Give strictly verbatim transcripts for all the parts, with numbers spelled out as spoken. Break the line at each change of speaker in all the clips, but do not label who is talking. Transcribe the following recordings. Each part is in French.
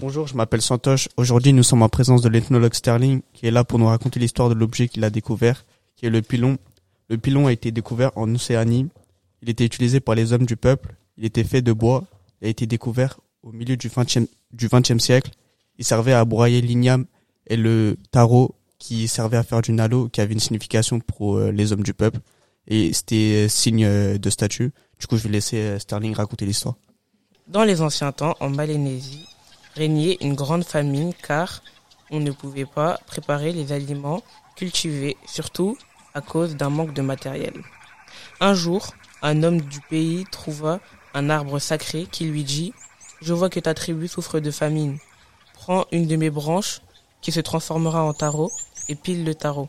Bonjour, je m'appelle Santosh. Aujourd'hui, nous sommes en présence de l'ethnologue Sterling qui est là pour nous raconter l'histoire de l'objet qu'il a découvert, qui est le pilon. Le pilon a été découvert en Océanie. Il était utilisé par les hommes du peuple. Il était fait de bois et a été découvert au milieu du vingtième, du vingtième siècle. Il servait à broyer l'igname et le tarot qui servait à faire du nalo, qui avait une signification pour euh, les hommes du peuple. Et c'était euh, signe euh, de statut. Du coup, je vais laisser euh, Sterling raconter l'histoire.
Dans les anciens temps, en Malaynésie, régnait une grande famine car on ne pouvait pas préparer les aliments cultivés, surtout à cause d'un manque de matériel. Un jour, un homme du pays trouva un arbre sacré qui lui dit « Je vois que ta tribu souffre de famine. Prends une de mes branches qui se transformera en tarot et pile le tarot.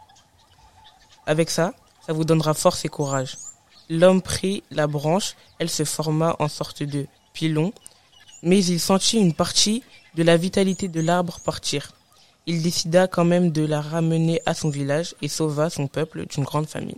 Avec ça, ça vous donnera force et courage. » L'homme prit la branche, elle se forma en sorte de pilon, mais il sentit une partie de la vitalité de l'arbre partir. Il décida quand même de la ramener à son village et sauva son peuple d'une grande famine.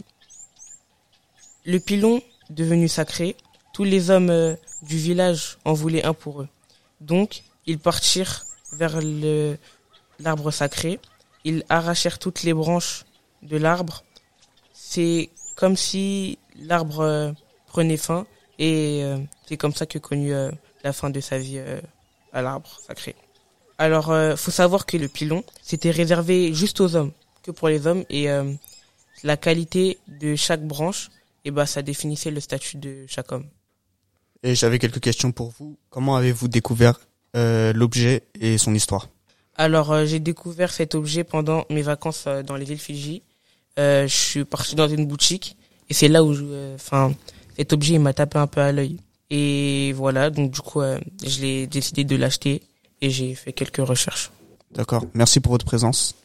Le pilon, devenu sacré, tous les hommes euh, du village en voulaient un pour eux. Donc, ils partirent vers le, l'arbre sacré. Ils arrachèrent toutes les branches de l'arbre. C'est comme si l'arbre euh, prenait fin et euh, c'est comme ça que connut euh, la fin de sa vie euh, à l'arbre sacré. Alors, euh, faut savoir que le pilon, c'était réservé juste aux hommes, que pour les hommes, et euh, la qualité de chaque branche, et ben, ça définissait le statut de chaque homme.
Et j'avais quelques questions pour vous. Comment avez-vous découvert euh, l'objet et son histoire?
Alors, euh, j'ai découvert cet objet pendant mes vacances euh, dans les îles Fidji. Euh, je suis parti dans une boutique, et c'est là où, enfin, euh, cet objet il m'a tapé un peu à l'œil. Et voilà, donc du coup, euh, je l'ai décidé de l'acheter et j'ai fait quelques recherches.
D'accord, merci pour votre présence.